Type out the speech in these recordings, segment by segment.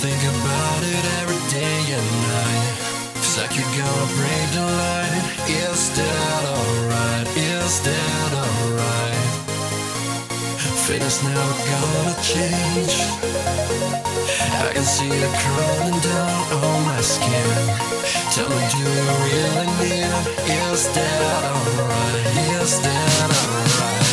think about it every day and night. Feels like you're gonna break the line. Is that alright? Is that alright? Fate is never gonna change. I can see it crawling down on my skin. Tell me, do you really need it? Is that alright? Is that alright?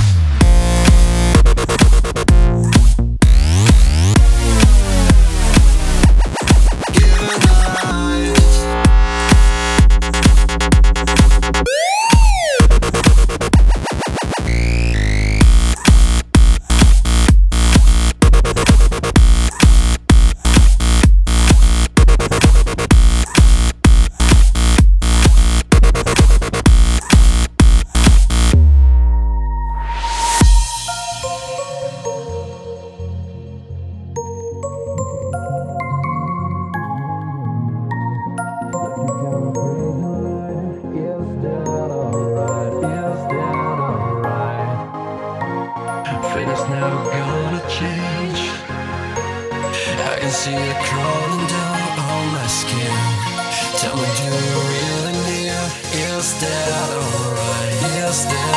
Fate is never gonna change. I can see it crawling down on my skin. Tell me, do you really need it? Is that alright? Is that